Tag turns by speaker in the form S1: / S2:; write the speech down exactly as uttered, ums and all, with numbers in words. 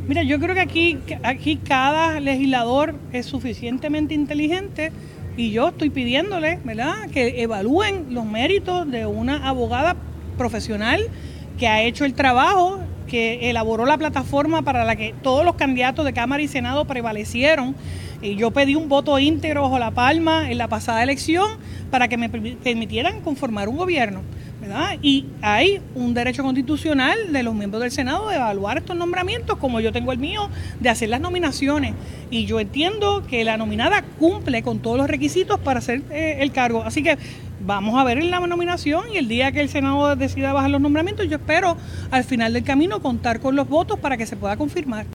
S1: Mira, yo creo que aquí, aquí cada legislador es suficientemente inteligente y yo estoy pidiéndole, ¿verdad?, que evalúen los méritos de una abogada profesional que ha hecho el trabajo, que elaboró la plataforma para la que todos los candidatos de Cámara y Senado prevalecieron. Y yo pedí un voto íntegro bajo la palma en la pasada elección para que me permitieran conformar un gobierno, ¿verdad? Y hay un derecho constitucional de los miembros del Senado de evaluar estos nombramientos, como yo tengo el mío, de hacer las nominaciones. Y yo entiendo que la nominada cumple con todos los requisitos para hacer eh, el cargo. Así que vamos a ver en la nominación y el día que el Senado decida bajar los nombramientos, yo espero al final del camino contar con los votos para que se pueda confirmar.